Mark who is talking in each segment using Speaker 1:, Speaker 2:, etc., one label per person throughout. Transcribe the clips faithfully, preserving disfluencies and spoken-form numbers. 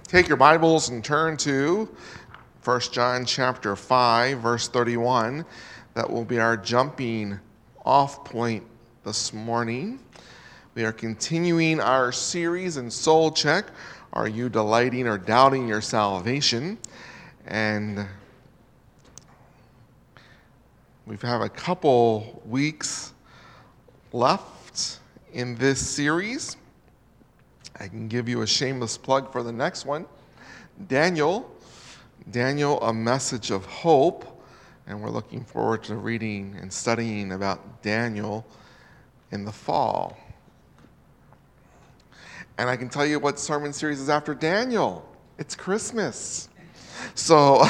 Speaker 1: Take your Bibles and turn to First John chapter five, verse thirty-one. That will be our jumping off point this morning. We are continuing our series in Soul Check. Are you delighting or doubting your salvation? And we have a couple weeks left in this series. I can give you a shameless plug for the next one. Daniel, Daniel, a message of hope. And we're looking forward to reading and studying about Daniel in the fall. And I can tell you what sermon series is after Daniel. It's Christmas. So,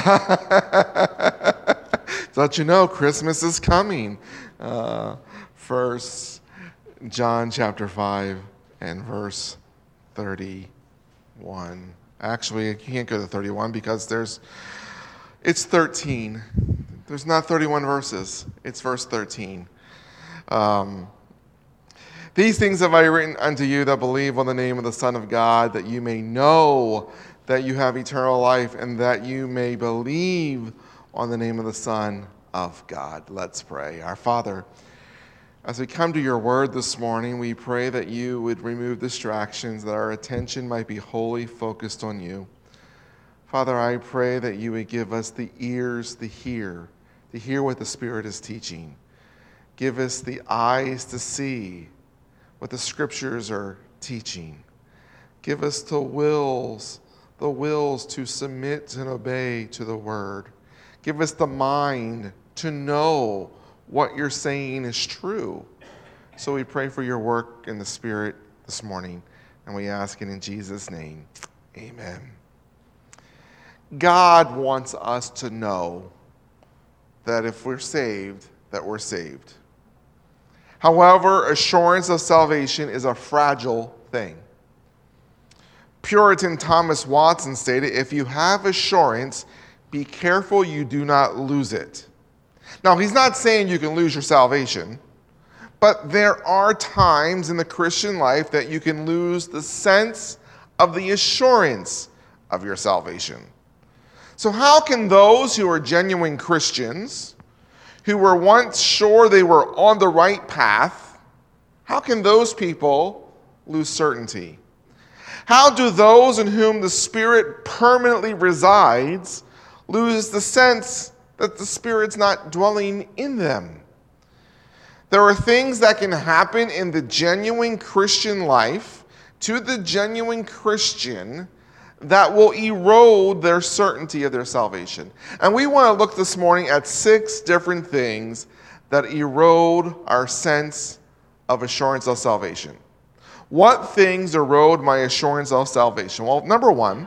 Speaker 1: to let you know, Christmas is coming. Uh, First John chapter five and verse thirty-one. Actually, you can't go to thirty-one because there's, it's thirteen. There's not thirty-one verses. It's verse thirteen. Um, These things have I written unto you that believe on the name of the Son of God, that you may know that you have eternal life, and that you may believe on the name of the Son of God. Let's pray. Our Father, as we come to your word this morning, we pray that you would remove distractions, that our attention might be wholly focused on you. Father, I pray that you would give us the ears to hear, to hear what the Spirit is teaching. Give us the eyes to see what the Scriptures are teaching. Give us the wills, the wills to submit and obey to the word. Give us the mind to know what you're saying is true. So we pray for your work in the Spirit this morning, and we ask it in Jesus' name. Amen. God wants us to know that if we're saved, that we're saved. However, assurance of salvation is a fragile thing. Puritan Thomas Watson stated, if you have assurance, be careful you do not lose it. Now, he's not saying you can lose your salvation, but there are times in the Christian life that you can lose the sense of the assurance of your salvation. So how can those who are genuine Christians, who were once sure they were on the right path, how can those people lose certainty? How do those in whom the Spirit permanently resides lose the sense that the Spirit's not dwelling in them? There are things that can happen in the genuine Christian life to the genuine Christian that will erode their certainty of their salvation. And we want to look this morning at six different things that erode our sense of assurance of salvation. What things erode my assurance of salvation? Well, number one,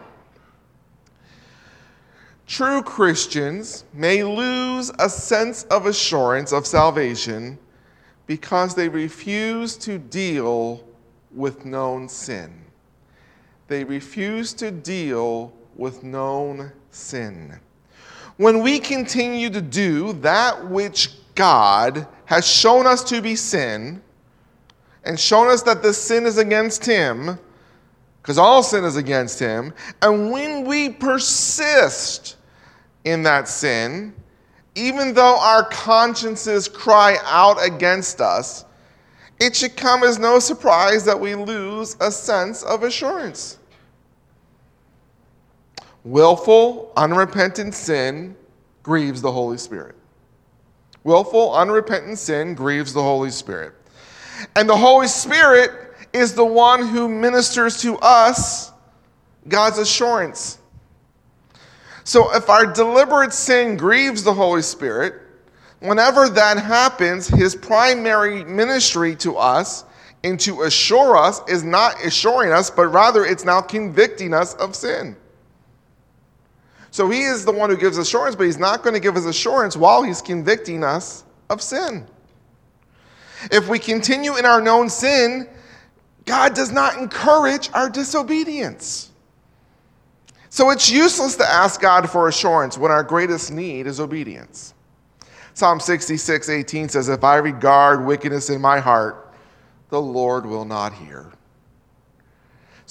Speaker 1: true Christians may lose a sense of assurance of salvation because they refuse to deal with known sin. They refuse to deal with known sin. When we continue to do that which God has shown us to be sin, and shown us that this sin is against him, because all sin is against him, and when we persist in that sin, even though our consciences cry out against us, it should come as no surprise that we lose a sense of assurance. Willful, unrepentant sin grieves the Holy Spirit. Willful, unrepentant sin grieves the Holy Spirit. And the Holy Spirit is the one who ministers to us God's assurance. So if our deliberate sin grieves the Holy Spirit, whenever that happens, his primary ministry to us and to assure us is not assuring us, but rather it's now convicting us of sin. So he is the one who gives assurance, but he's not going to give us assurance while he's convicting us of sin. If we continue in our known sin, God does not encourage our disobedience. So it's useless to ask God for assurance when our greatest need is obedience. Psalm sixty-six eighteen says, if I regard wickedness in my heart, the Lord will not hear.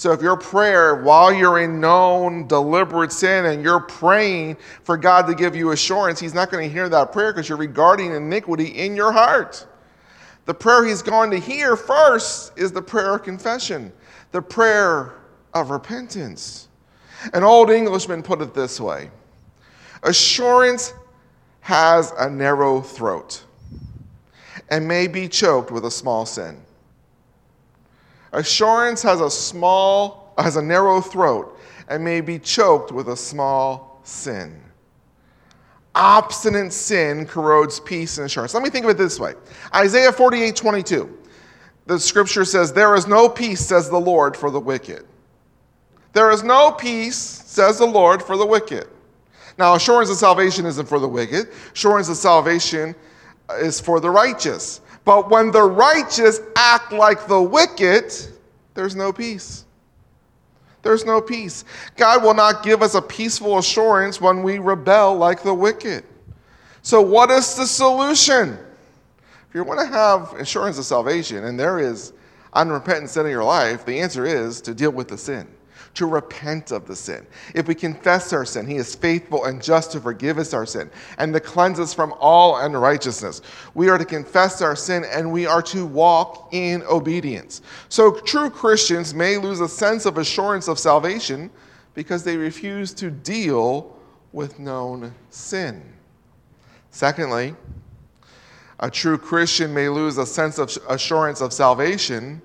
Speaker 1: So if your prayer, while you're in known, deliberate sin, and you're praying for God to give you assurance, he's not going to hear that prayer because you're regarding iniquity in your heart. The prayer he's going to hear first is the prayer of confession, the prayer of repentance. An old Englishman put it this way: assurance has a narrow throat and may be choked with a small sin. Assurance has a small, has a narrow throat and may be choked with a small sin. Obstinate sin corrodes peace and assurance. Let me think of it this way. Isaiah forty-eight twenty-two. The scripture says, "There is no peace, says the Lord, for the wicked." There is no peace, says the Lord, for the wicked. Now, assurance of salvation isn't for the wicked. Assurance of salvation is for the righteous. But when the righteous act like the wicked, there's no peace. There's no peace. God will not give us a peaceful assurance when we rebel like the wicked. So what is the solution? If you want to have assurance of salvation and there is unrepentant sin in your life, the answer is to deal with the sin, to repent of the sin. If we confess our sin, he is faithful and just to forgive us our sin and to cleanse us from all unrighteousness. We are to confess our sin and we are to walk in obedience. So true Christians may lose a sense of assurance of salvation because they refuse to deal with known sin. Secondly, a true Christian may lose a sense of assurance of salvation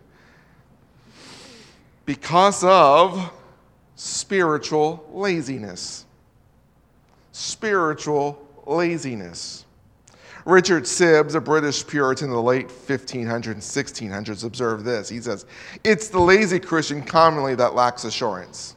Speaker 1: because of spiritual laziness. Spiritual laziness. Richard Sibbes, a British Puritan in the late fifteen hundreds and sixteen hundreds, observed this. He says, "It's the lazy Christian commonly that lacks assurance."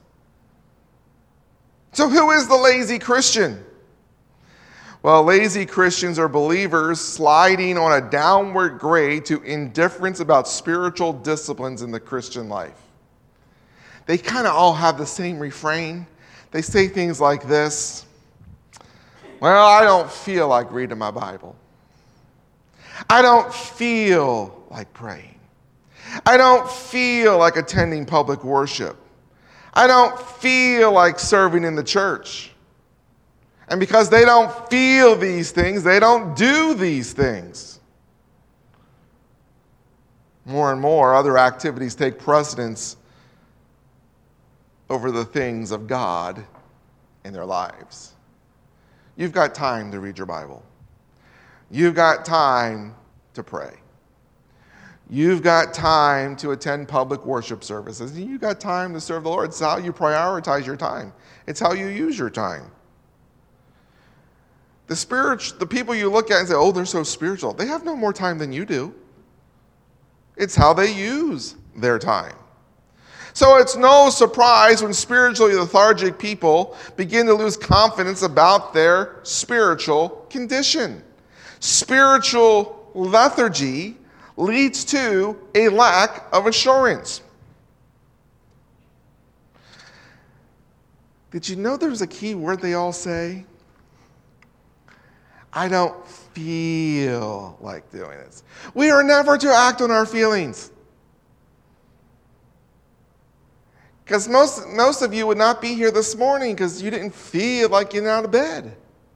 Speaker 1: So who is the lazy Christian? Well, lazy Christians are believers sliding on a downward grade to indifference about spiritual disciplines in the Christian life. They kind of all have the same refrain. They say things like this: well, I don't feel like reading my Bible. I don't feel like praying. I don't feel like attending public worship. I don't feel like serving in the church. And because they don't feel these things, they don't do these things. More and more, other activities take precedence over the things of God in their lives. You've got time to read your Bible. You've got time to pray. You've got time to attend public worship services. You've got time to serve the Lord. It's how you prioritize your time. It's how you use your time. The spirit, the people you look at and say, oh, they're so spiritual, they have no more time than you do. It's how they use their time. So it's no surprise when spiritually lethargic people begin to lose confidence about their spiritual condition. Spiritual lethargy leads to a lack of assurance. Did you know there's a key word they all say? I don't feel like doing this. We are never to act on our feelings. Because most, most of you would not be here this morning because you didn't feel like getting out of bed.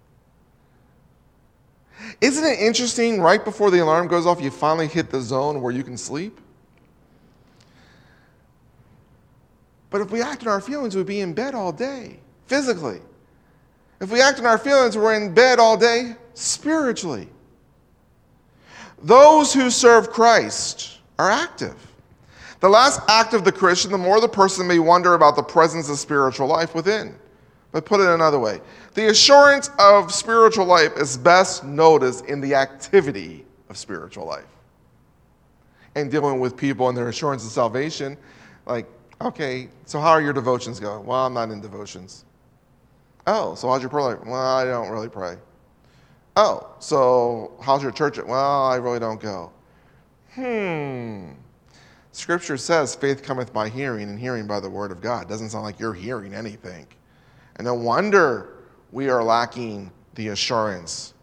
Speaker 1: Isn't it interesting, right before the alarm goes off, you finally hit the zone where you can sleep? But if we act on our feelings, we'd be in bed all day, physically. If we act on our feelings, we're in bed all day, spiritually. Those who serve Christ are active. The less active the Christian, the more the person may wonder about the presence of spiritual life within. But put it another way, the assurance of spiritual life is best noticed in the activity of spiritual life. And dealing with people and their assurance of salvation, like, okay, so how are your devotions going? Well, I'm not in devotions. Oh, so how's your prayer life? Well, I don't really pray. Oh, so how's your church? Well, I really don't go. Hmm. Scripture says faith cometh by hearing, and hearing by the word of God. Doesn't sound like you're hearing anything. And no wonder we are lacking the assurance.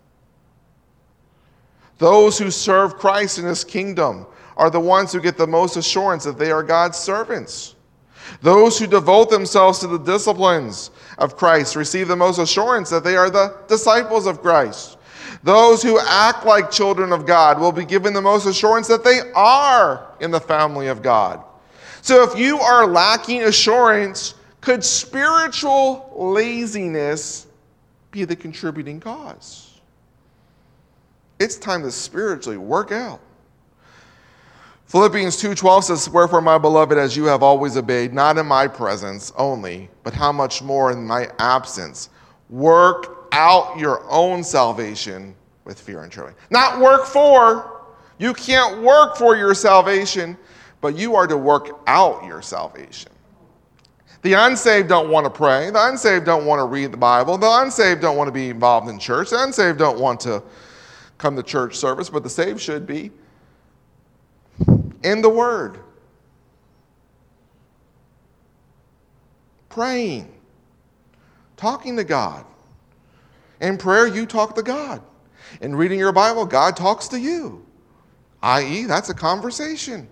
Speaker 1: Those who serve Christ in his kingdom are the ones who get the most assurance that they are God's servants. Those who devote themselves to the disciplines of Christ receive the most assurance that they are the disciples of Christ. Those who act like children of God will be given the most assurance that they are in the family of God. So if you are lacking assurance, could spiritual laziness be the contributing cause? It's time to spiritually work out. Philippians two twelve says, "Wherefore, my beloved, as you have always obeyed, not in my presence only, but how much more in my absence, work out your own salvation with fear and trembling." Not work for. You can't work for your salvation, but you are to work out your salvation. The unsaved don't want to pray. The unsaved don't want to read the Bible. The unsaved don't want to be involved in church. The unsaved don't want to come to church service, but the saved should be in the Word, praying, talking to God. In prayer, you talk to God. In reading your Bible, God talks to you, that is, that's a conversation.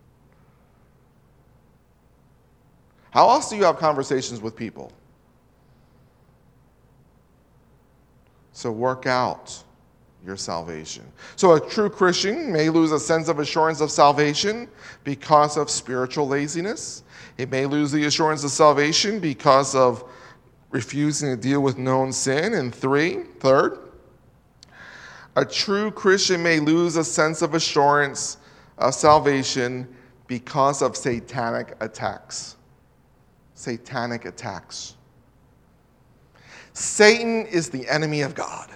Speaker 1: How else do you have conversations with people? So work out your salvation. So a true Christian may lose a sense of assurance of salvation because of spiritual laziness. It may lose the assurance of salvation because of refusing to deal with known sin. And three, third, a true Christian may lose a sense of assurance of salvation because of satanic attacks. Satanic attacks. Satan is the enemy of God,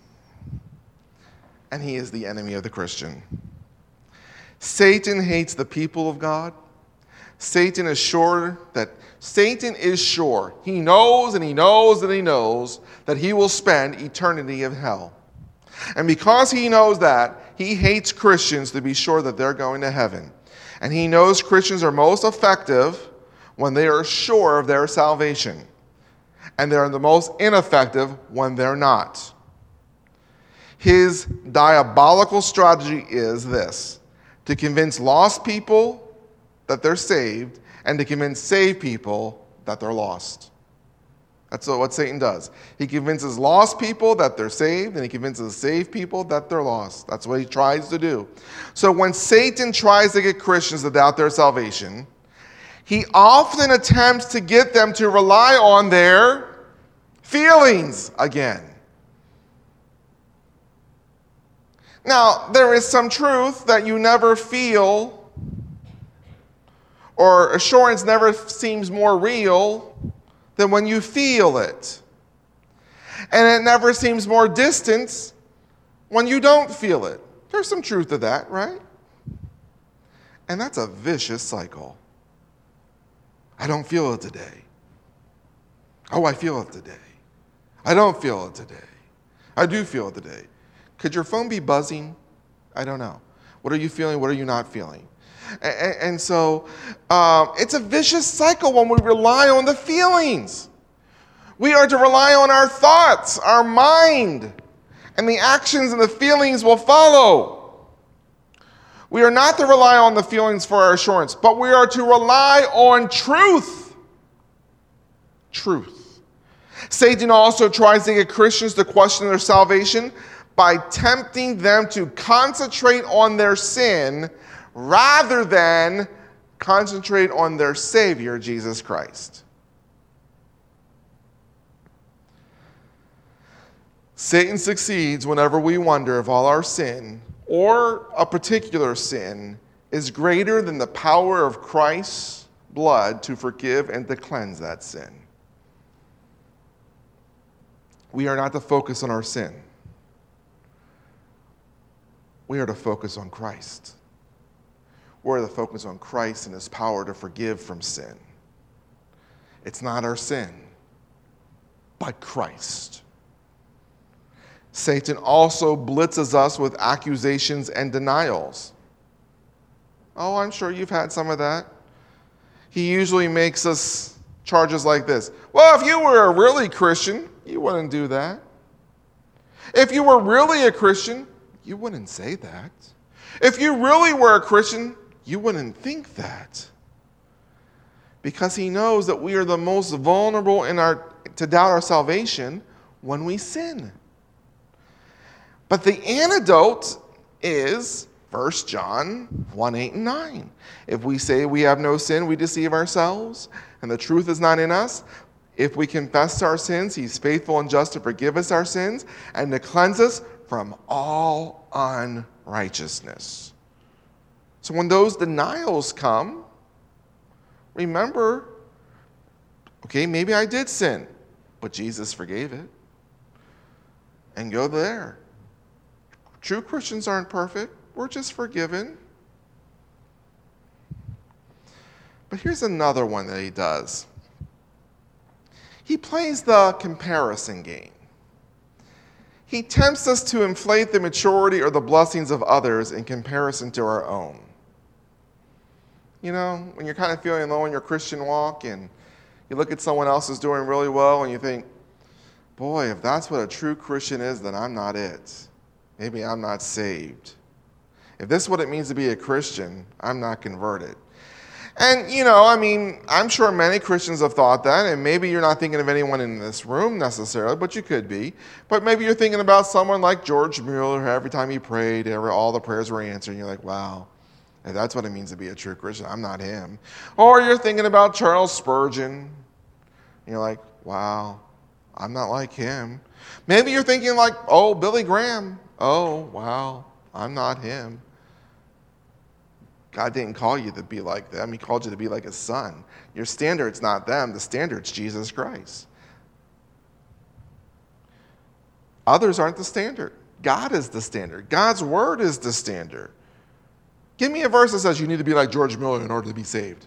Speaker 1: and he is the enemy of the Christian. Satan hates the people of God. Satan is sure that Satan is sure. He knows and he knows and he knows that he will spend eternity in hell. And because he knows that, he hates Christians to be sure that they're going to heaven. And he knows Christians are most effective when they are sure of their salvation. And they're the most ineffective when they're not. His diabolical strategy is this: to convince lost people that they're saved and to convince saved people that they're lost. That's what Satan does. He convinces lost people that they're saved, and he convinces saved people that they're lost. That's what he tries to do. So when Satan tries to get Christians to doubt their salvation, he often attempts to get them to rely on their feelings again. Now, there is some truth that you never feel, or assurance never seems more real than when you feel it. And it never seems more distant when you don't feel it. There's some truth to that, right? And that's a vicious cycle. I don't feel it today. Oh, I feel it today. I don't feel it today. I do feel it today. Could your phone be buzzing? I don't know. What are you feeling? What are you not feeling? And, and so um, it's a vicious cycle when we rely on the feelings. We are to rely on our thoughts, our mind, and the actions and the feelings will follow. We are not to rely on the feelings for our assurance, but we are to rely on truth. Truth. Satan also tries to get Christians to question their salvation by tempting them to concentrate on their sin rather than concentrate on their Savior, Jesus Christ. Satan succeeds whenever we wonder if all our sin, or a particular sin, is greater than the power of Christ's blood to forgive and to cleanse that sin. We are not to focus on our sin. We are to focus on Christ. We're to focus on Christ and his power to forgive from sin. It's not our sin, but Christ. Satan also blitzes us with accusations and denials. Oh, I'm sure you've had some of that. He usually makes us charges like this. Well, if you were a really Christian, you wouldn't do that. If you were really a Christian, you wouldn't say that. If you really were a Christian, you wouldn't think that. because he knows that we are the most vulnerable in our to doubt our salvation when we sin. But the antidote is First John one, eight, and nine. If we say we have no sin, we deceive ourselves, and the truth is not in us. If we confess our sins, he's faithful and just to forgive us our sins and to cleanse us from all unrighteousness. So when those denials come, remember, okay, maybe I did sin, but Jesus forgave it. And go there. True Christians aren't perfect. We're just forgiven. But here's another one that he does. He plays the comparison game. He tempts us to inflate the maturity or the blessings of others in comparison to our own. You know, when you're kind of feeling low in your Christian walk and you look at someone else who's doing really well and you think, boy, if that's what a true Christian is, then I'm not it. Maybe I'm not saved. If this is what it means to be a Christian, I'm not converted. And, you know, I mean, I'm sure many Christians have thought that, and maybe you're not thinking of anyone in this room necessarily, but you could be. But maybe you're thinking about someone like George Mueller, who every time he prayed, every, all the prayers were answered, and you're like, wow, if that's what it means to be a true Christian, I'm not him. Or you're thinking about Charles Spurgeon, and you're like, wow, I'm not like him. Maybe you're thinking like, oh, Billy Graham, oh, wow, I'm not him. God didn't call you to be like them. He called you to be like his son. Your standard's not them. The standard's Jesus Christ. Others aren't the standard. God is the standard. God's word is the standard. Give me a verse that says you need to be like George Mueller in order to be saved.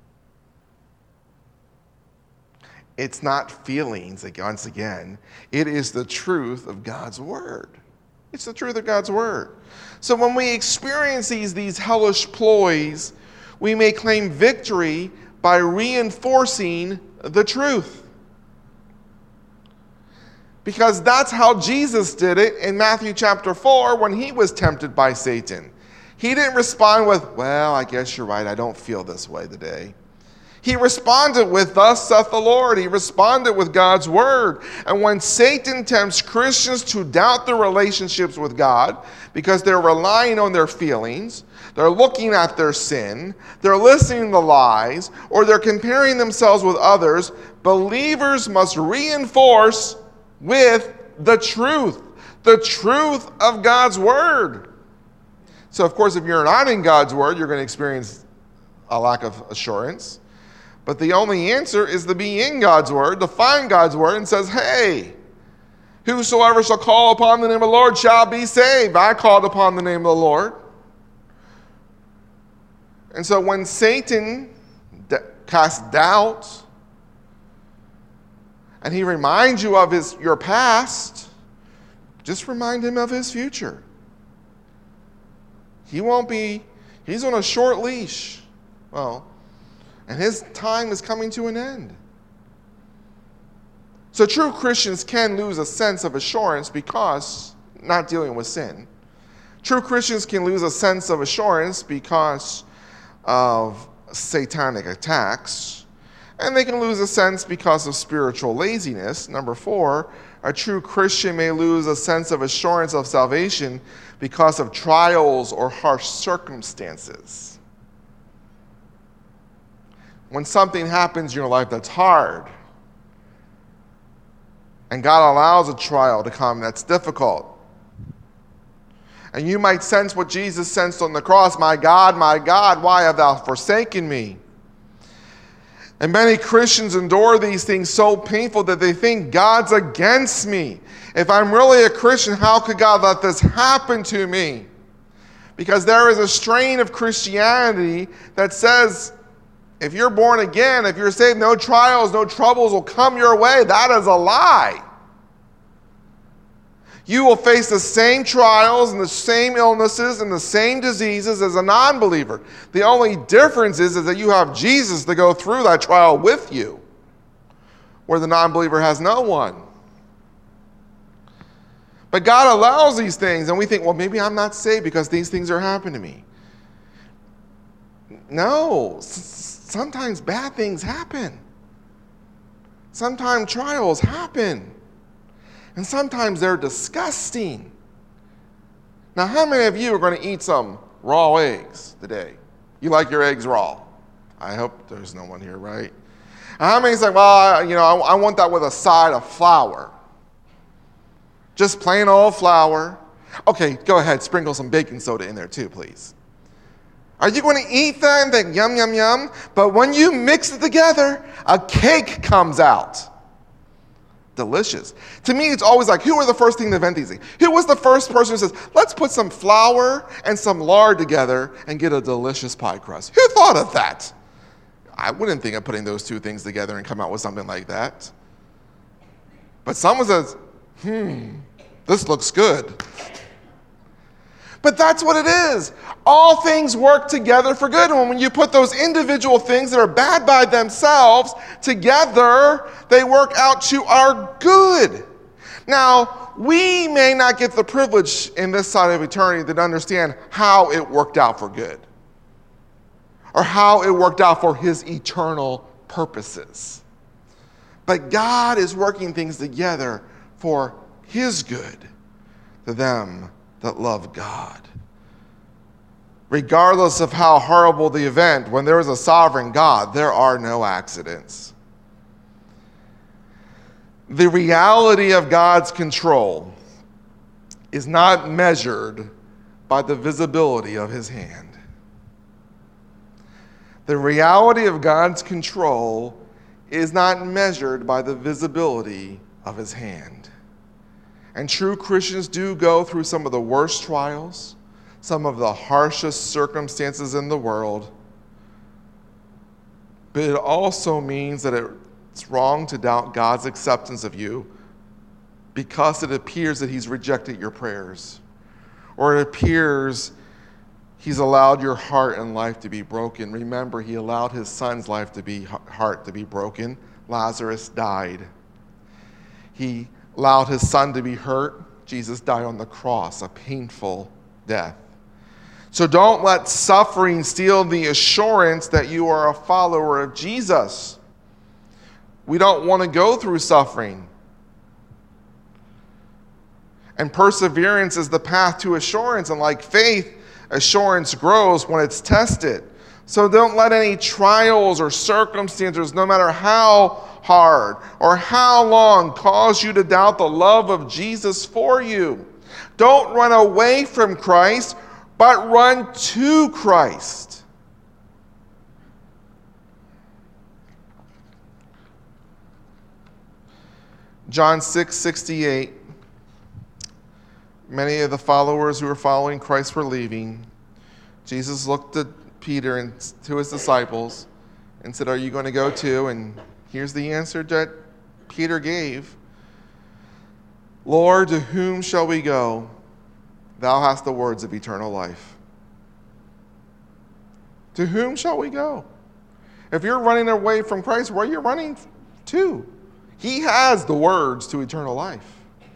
Speaker 1: It's not feelings, once again. It is the truth of God's word. It's the truth of God's word. So when we experience these, these hellish ploys, we may claim victory by reinforcing the truth. Because that's how Jesus did it in Matthew chapter four when he was tempted by Satan. He didn't respond with, well, I guess you're right, I don't feel this way today. He responded with, thus saith the Lord. He responded with God's word. And when Satan tempts Christians to doubt their relationships with God because they're relying on their feelings, they're looking at their sin, they're listening to lies, or they're comparing themselves with others, believers must reinforce with the truth, the truth of God's word. So, of course, if you're not in God's word, you're going to experience a lack of assurance. But the only answer is to be in God's word, to find God's word, and says, hey, whosoever shall call upon the name of the Lord shall be saved. I called upon the name of the Lord. And so when Satan d- casts doubt, and he reminds you of his your past, just remind him of his future. He won't be, he's on a short leash. Well, and his time is coming to an end. So true Christians can lose a sense of assurance because not dealing with sin. True Christians can lose a sense of assurance because of satanic attacks. And they can lose a sense because of spiritual laziness. Number four, a true Christian may lose a sense of assurance of salvation because of trials or harsh circumstances. When something happens in your life that's hard, and God allows a trial to come that's difficult, and you might sense what Jesus sensed on the cross, my God, my God, why have thou forsaken me? And many Christians endure these things so painful that they think God's against me. If I'm really a Christian, how could God let this happen to me? Because there is a strain of Christianity that says, if you're born again, if you're saved, no trials, no troubles will come your way. That is a lie. You will face the same trials and the same illnesses and the same diseases as a non-believer. The only difference is, is that you have Jesus to go through that trial with you, where the non-believer has no one. But God allows these things, and we think, well, maybe I'm not saved because these things are happening to me. No. sometimes bad things happen. Sometimes trials happen. And sometimes they're disgusting. Now, how many of you are going to eat some raw eggs today? You like your eggs raw? I hope there's no one here, right? And how many say, well, you know, I, I want that with a side of flour? Just plain old flour. Okay, go ahead, sprinkle some baking soda in there too, please. Are you going to eat that and think, yum, yum, yum? But when you mix it together, a cake comes out. Delicious. To me, it's always like, who were the first thing to invent these things? Who was the first person who says, let's put some flour and some lard together and get a delicious pie crust? Who thought of that? I wouldn't think of putting those two things together and come out with something like that. But someone says, hmm, this looks good. But that's what it is. All things work together for good. And when you put those individual things that are bad by themselves together, they work out to our good. Now, we may not get the privilege in this side of eternity to understand how it worked out for good, or how it worked out for his eternal purposes. But God is working things together for his good to them that love God. Regardless of how horrible the event, when there is a sovereign God, there are no accidents. The reality of God's control is not measured by the visibility of his hand. The reality of God's control is not measured by the visibility of his hand. And true Christians do go through some of the worst trials, some of the harshest circumstances in the world. But it also means that it's wrong to doubt God's acceptance of you because it appears that he's rejected your prayers, or it appears he's allowed your heart and life to be broken. Remember, he allowed his son's life to be heart to be broken. Lazarus died. He allowed his son to be hurt. Jesus died on the cross, a painful death. So don't let suffering steal the assurance that you are a follower of Jesus. We don't want to go through suffering. And perseverance is the path to assurance. And like faith, assurance grows when it's tested. So don't let any trials or circumstances, no matter how hard or how long, cause you to doubt the love of Jesus for you. Don't run away from Christ, but run to Christ. John six sixty-eight. Many of the followers who were following Christ were leaving. Jesus looked at Peter and to his disciples and said, "Are you going to go too?" And here's the answer that Peter gave. "Lord, to whom shall we go? Thou hast the words of eternal life." To whom shall we go? If you're running away from Christ, where are you running to? He has the words to eternal life.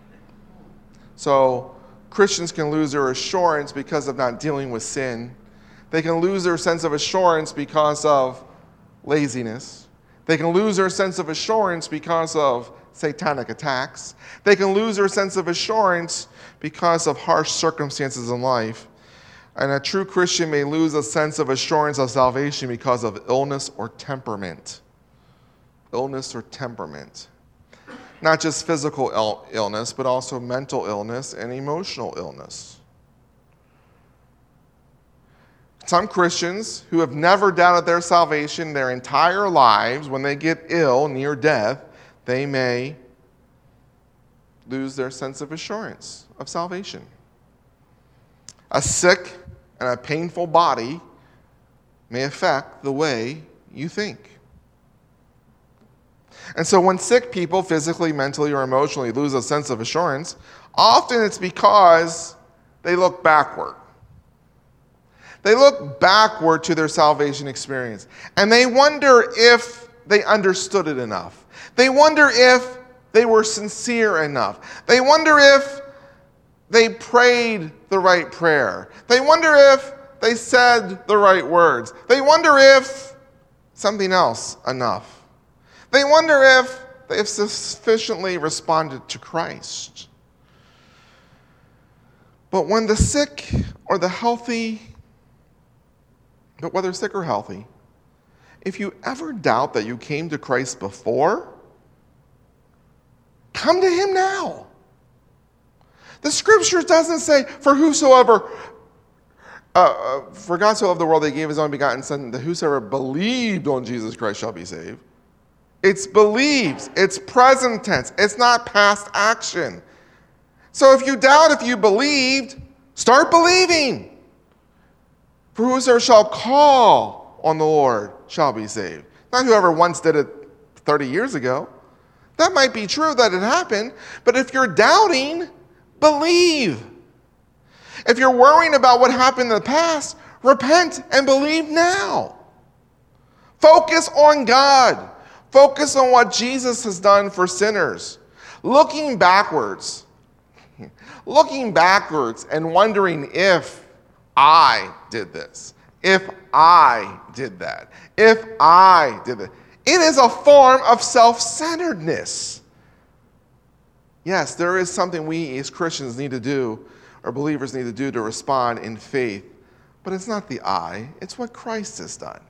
Speaker 1: So Christians can lose their assurance because of not dealing with sin. They can lose their sense of assurance because of laziness. They can lose their sense of assurance because of satanic attacks. They can lose their sense of assurance because of harsh circumstances in life. And a true Christian may lose a sense of assurance of salvation because of illness or temperament. Illness or temperament. Not just physical il- illness, but also mental illness and emotional illness. Some Christians who have never doubted their salvation their entire lives, when they get ill, near death, they may lose their sense of assurance of salvation. A sick and a painful body may affect the way you think. And so when sick people, physically, mentally, or emotionally, lose a sense of assurance, often it's because they look backward. They look backward to their salvation experience, and they wonder if they understood it enough. They wonder if they were sincere enough. They wonder if they prayed the right prayer. They wonder if they said the right words. They wonder if something else enough. They wonder if they've sufficiently responded to Christ. But when the sick or the healthy, but whether sick or healthy, if you ever doubt that you came to Christ before, come to him now. The scripture doesn't say, for whosoever, uh, for God so loved the world that he gave his only begotten Son, that whosoever believed on Jesus Christ shall be saved. It's believes. It's present tense. It's not past action. So if you doubt if you believed, start believing. For whosoever shall call on the Lord shall be saved. Not whoever once did it thirty years ago. That might be true that it happened, but if you're doubting, believe. If you're worrying about what happened in the past, repent and believe now. Focus on God. Focus on what Jesus has done for sinners. Looking backwards, looking backwards and wondering if I did this, if I did that, if I did that. It is a form of self-centeredness. Yes, there is something we as Christians need to do, or believers need to do to respond in faith, but it's not the I, it's what Christ has done.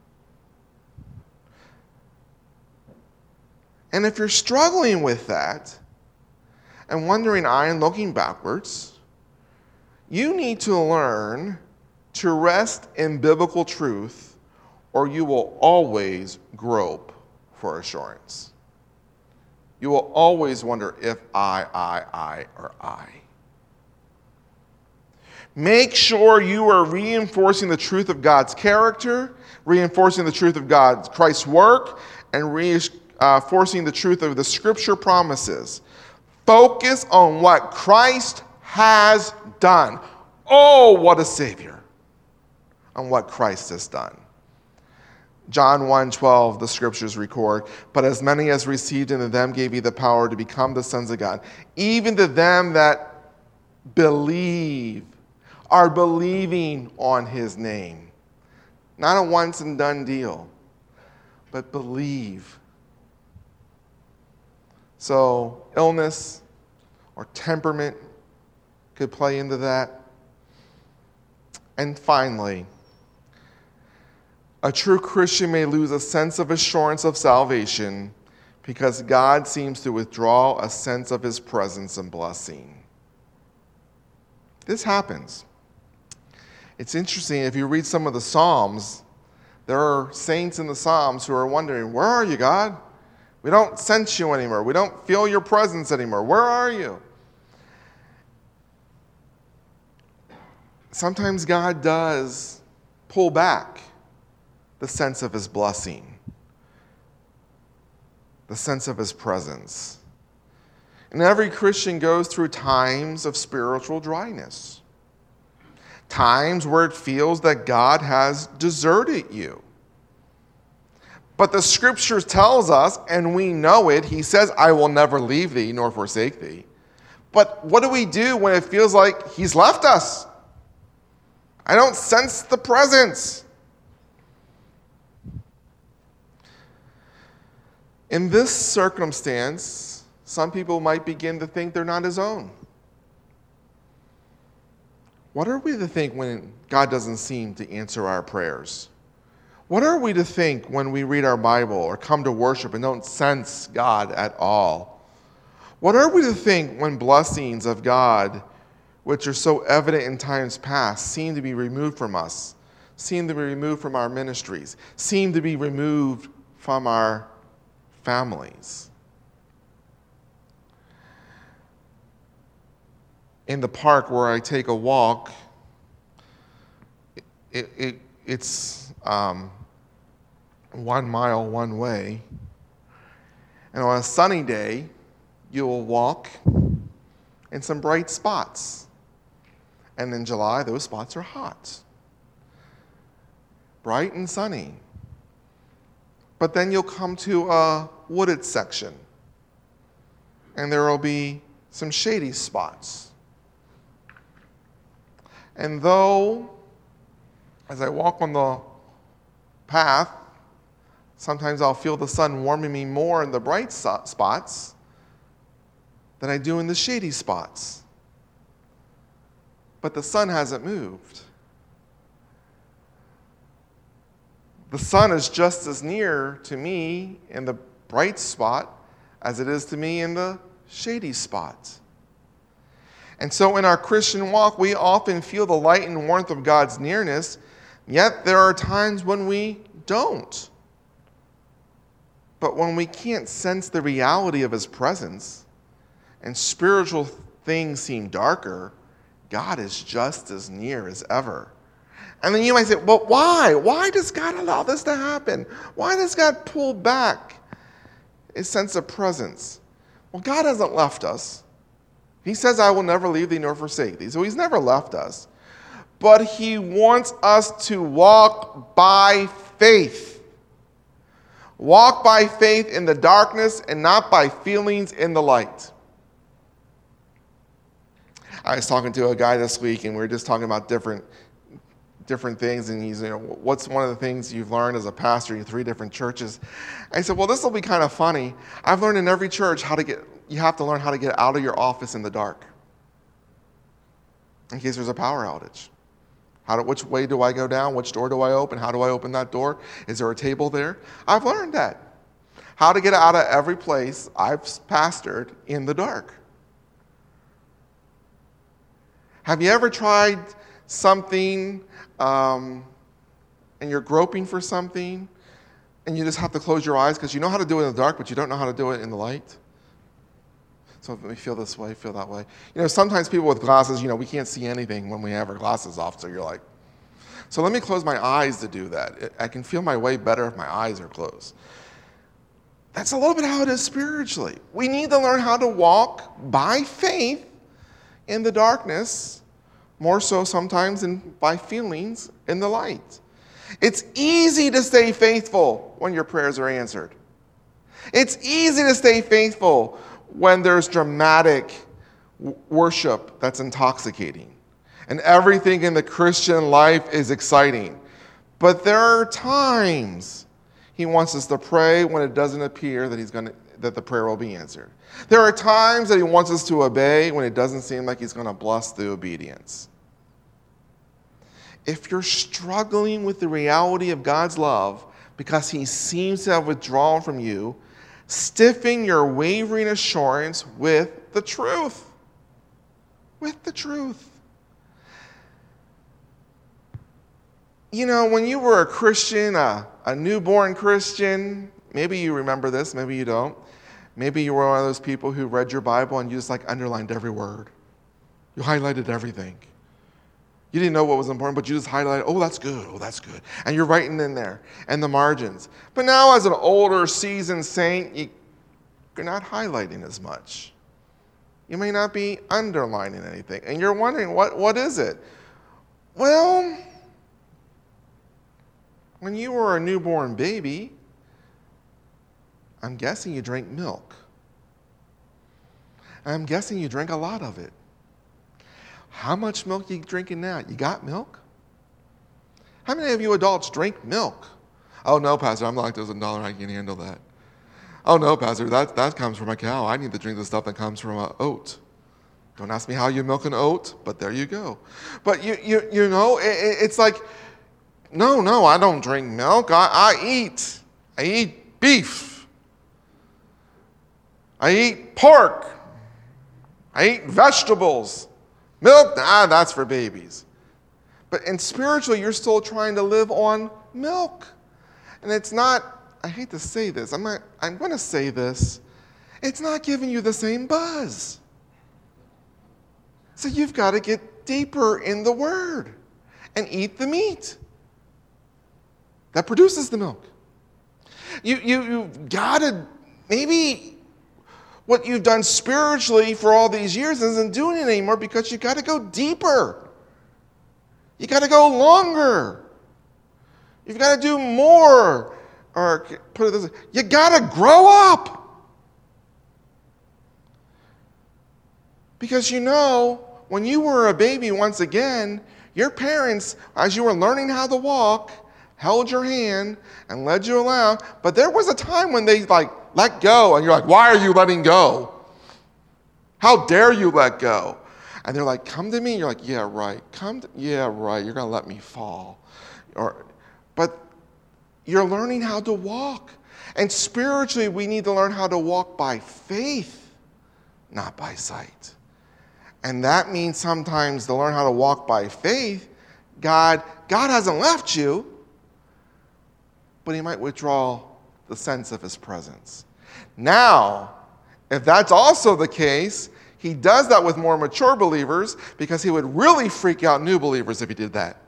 Speaker 1: And if you're struggling with that and wondering I and looking backwards, you need to learn to rest in biblical truth, or you will always grope for assurance. You will always wonder if I, I, I, or I. Make sure you are reinforcing the truth of God's character, reinforcing the truth of God's Christ's work, and reinforcing the truth of the scripture promises. Focus on what Christ has done. Oh, what a Savior! On what Christ has done. John one twelve, the scriptures record, but as many as received him, to them gave he the power to become the sons of God, even to them that believe, are believing on his name. Not a once and done deal, but believe. So illness or temperament could play into that. And finally, a true Christian may lose a sense of assurance of salvation because God seems to withdraw a sense of his presence and blessing. This happens. It's interesting, if you read some of the Psalms, there are saints in the Psalms who are wondering, where are you, God? We don't sense you anymore. We don't feel your presence anymore. Where are you? Sometimes God does pull back the sense of his blessing, the sense of his presence. And every Christian goes through times of spiritual dryness, times where it feels that God has deserted you. But the scripture tells us, and we know it, he says, I will never leave thee nor forsake thee. But what do we do when it feels like he's left us? I don't sense the presence. In this circumstance, some people might begin to think they're not his own. What are we to think when God doesn't seem to answer our prayers? What are we to think when we read our Bible or come to worship and don't sense God at all? What are we to think when blessings of God, which are so evident in times past, seem to be removed from us, seem to be removed from our ministries, seem to be removed from our families? In the park where I take a walk, it, it, it's um, one mile one way. And on a sunny day, you will walk in some bright spots. And in July, those spots are hot, bright and sunny. But then you'll come to a wooded section, and there will be some shady spots. And though, as I walk on the path, Sometimes I'll feel the sun warming me more in the bright so- spots than I do in the shady spots. But the sun hasn't moved. The sun is just as near to me in the bright spot as it is to me in the shady spot. And so in our Christian walk, we often feel the light and warmth of God's nearness, yet there are times when we don't. But when we can't sense the reality of his presence and spiritual things seem darker, God is just as near as ever. And then you might say, well, why? Why does God allow this to happen? Why does God pull back his sense of presence? Well, God hasn't left us. He says, I will never leave thee nor forsake thee. So he's never left us. But he wants us to walk by faith. Walk by faith in the darkness and not by feelings in the light. I was talking to a guy this week, and we were just talking about different different things, and he's, you know, what's one of the things you've learned as a pastor in three different churches? I said, well, this will be kind of funny. I've learned in every church how to get, you have to learn how to get out of your office in the dark in case there's a power outage. How do, which way do I go down? Which door do I open? How do I open that door? Is there a table there? I've learned that. How to get out of every place I've pastored in the dark. Have you ever tried something um, and you're groping for something and you just have to close your eyes because you know how to do it in the dark, but you don't know how to do it in the light? So we feel this way, feel that way. You know, sometimes people with glasses, you know, we can't see anything when we have our glasses off, so you're like, so let me close my eyes to do that. I can feel my way better if my eyes are closed. That's a little bit how it is spiritually. We need to learn how to walk by faith in the darkness, more so sometimes than by feelings in the light. It's easy to stay faithful when your prayers are answered. It's easy to stay faithful when there's dramatic worship that's intoxicating and everything in the Christian life is exciting. But there are times he wants us to pray when it doesn't appear that he's going to, that the prayer will be answered. There are times that he wants us to obey when it doesn't seem like he's going to bless the obedience. If you're struggling with the reality of God's love because he seems to have withdrawn from you, stiffen your wavering assurance with the truth. With the truth. You know, when you were a Christian, a, a newborn Christian, maybe you remember this, maybe you don't. Maybe you were one of those people who read your Bible and you just like underlined every word. You highlighted everything. You didn't know what was important, but you just highlighted, oh, that's good, oh, that's good. And you're writing in there, and the margins. But now as an older, seasoned saint, you, you're not highlighting as much. You may not be underlining anything. And you're wondering, what, what is it? Well, when you were a newborn baby, I'm guessing you drank milk. I'm guessing you drank a lot of it. How much milk are you drinking now? You got milk? How many of you adults drink milk? Oh, no, Pastor, I'm lactose intolerant. I can't handle that. Oh, no, Pastor, that, that comes from a cow. I need to drink the stuff that comes from an oat. Don't ask me how you milk an oat, but there you go. But, you you, you know, it, it's like, no, no, I don't drink milk. I, I eat. I eat beef. I eat pork. I eat vegetables. Milk, ah, that's for babies. But in spiritually, you're still trying to live on milk. And it's not, I hate to say this, I'm not, I'm going to say this, it's not giving you the same buzz. So you've got to get deeper in the Word and eat the meat that produces the milk. You, you, you've got to, maybe what you've done spiritually for all these years isn't doing it anymore because you've got to go deeper. You got to go longer. You've got to do more. Or put it this way, you got to grow up. Because you know, when you were a baby once again, your parents, as you were learning how to walk, held your hand and led you along. But there was a time when they like let go, and you're like, why are you letting go? How dare you let go? And they're like, come to me. You're like, yeah, right. Come to, yeah, right. You're going to let me fall. Or, but you're learning how to walk. And spiritually, we need to learn how to walk by faith, not by sight. And that means sometimes to learn how to walk by faith, God, God hasn't left you, but he might withdraw the sense of his presence. Now, if that's also the case, he does that with more mature believers because he would really freak out new believers if he did that.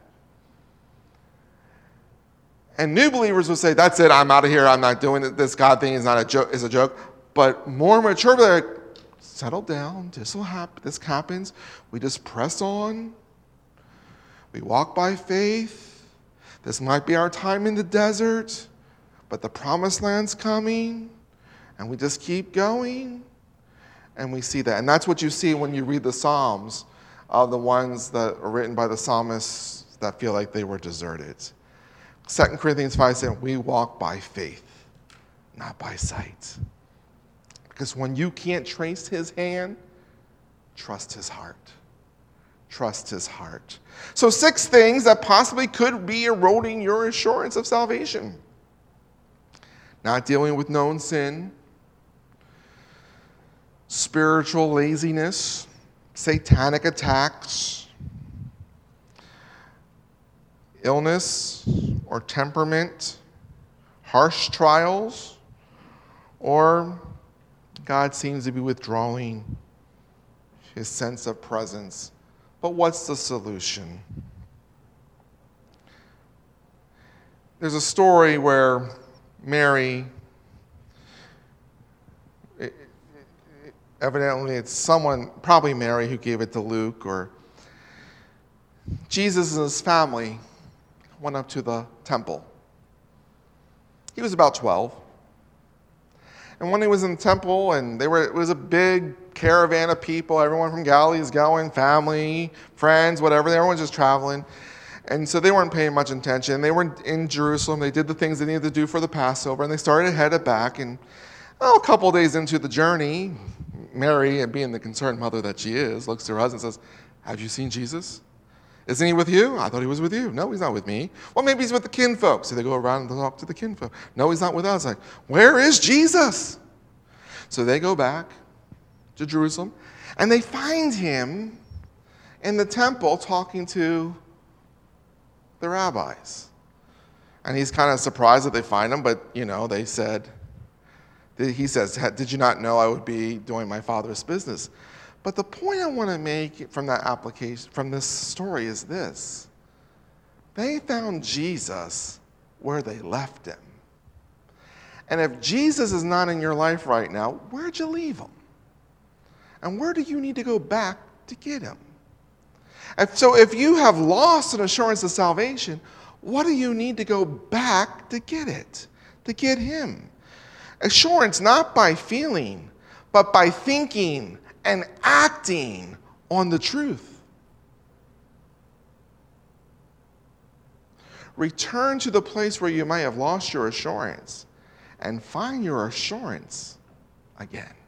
Speaker 1: And new believers would say, that's it, I'm out of here, I'm not doing it. This God thing is not a joke, is a joke. But more mature believers, settle down, this will happen, this happens. We just press on. We walk by faith. This might be our time in the desert, but the promised land's coming. And we just keep going, and we see that. And that's what you see when you read the Psalms, of the ones that are written by the psalmists that feel like they were deserted. Second Corinthians five says, we walk by faith, not by sight. Because when you can't trace his hand, trust his heart. Trust his heart. So six things that possibly could be eroding your assurance of salvation. Not dealing with known sin, spiritual laziness, satanic attacks, illness or temperament, harsh trials, or God seems to be withdrawing his sense of presence. But what's the solution? There's a story where Mary, evidently it's someone, probably Mary, who gave it to Luke, or Jesus and his family went up to the temple. He was about twelve. And when he was in the temple, and they were, it was a big caravan of people, everyone from Galilee is going, family, friends, whatever, everyone's just traveling. And so they weren't paying much attention. They were in Jerusalem. They did the things they needed to do for the Passover, and they started headed back. And oh, a couple days into the journey, Mary, and being the concerned mother that she is, looks to her husband and says, have you seen Jesus? Isn't he with you? I thought he was with you. No, he's not with me. Well, maybe he's with the kinfolk. So they go around and talk to the kinfolk. No, he's not with us. Like, where is Jesus? So they go back to Jerusalem, and they find him in the temple talking to the rabbis. And he's kind of surprised that they find him, but, you know, they said, he says, did you not know I would be doing my Father's business? But the point I want to make from that application, from this story, is this. They found Jesus where they left him. And if Jesus is not in your life right now, where'd you leave him? And where do you need to go back to get him? And so if you have lost an assurance of salvation, what do you need to go back to get it, to get him? Assurance not by feeling, but by thinking and acting on the truth. Return to the place where you might have lost your assurance and find your assurance again.